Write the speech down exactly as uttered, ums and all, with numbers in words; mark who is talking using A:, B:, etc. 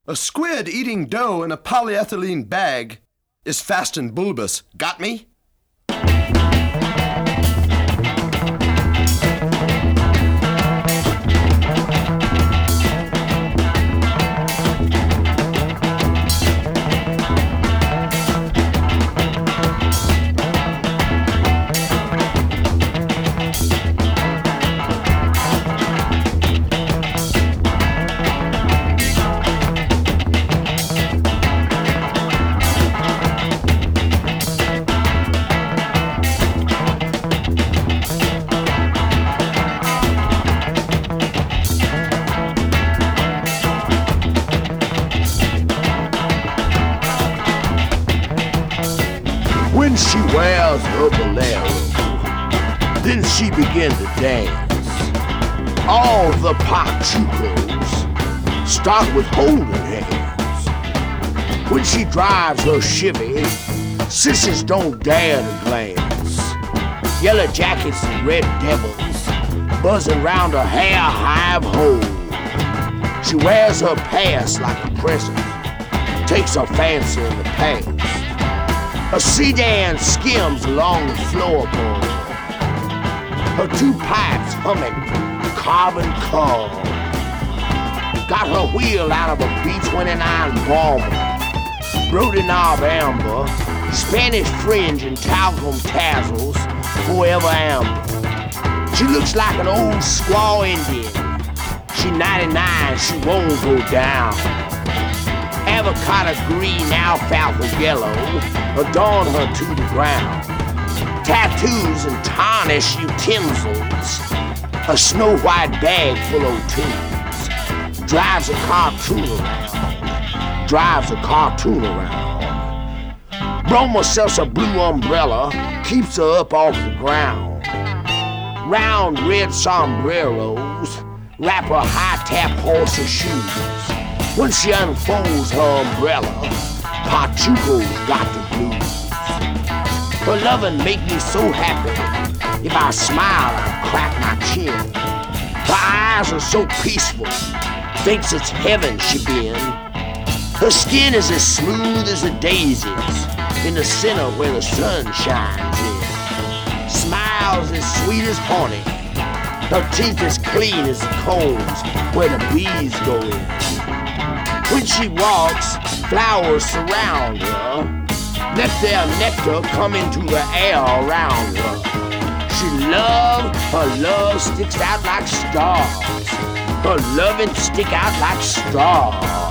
A: A squid eating dough in a polyethylene bag is fast and bulbous. Got me?
B: When she wears her bolero, then she begins to dance. All the pachucos start with holding hands. When she drives her Chevy, sissies don't dare to glance. Yellow jackets and red devils buzzing round her hair hive hole. She wears her past like a present, takes her fancy in the past. A sedan skims along the floorboard, her two pipes humming carbon cob. Got her wheel out of a B twenty-nine bomber, Brody knob amber, Spanish fringe and talcum tassels, forever amber. She looks like an old squaw Indian. She ninety-nine, she won't go down. Avocado green, alfalfa yellow adorn her to the ground. Tattoos and tarnished utensils, a snow white bag full of tunes. Drives a cartoon around, drives a cartoon around. Broma sells a blue umbrella, keeps her up off the ground. Round red sombreros wrap her high-top horse shoes. When she unfolds her umbrella, Pachuco's got the blues. Her lovin' make me so happy. If I smile, I crack my chin. Her eyes are so peaceful, thinks it's heaven she been. Her skin is as smooth as the daisies in the center where the sun shines in. Smiles as sweet as honey. Her teeth as clean as the combs where the bees go in. When she walks, flowers surround her. Let their nectar come into the air around her. She love, her love sticks out like stars. Her loving stick out like stars.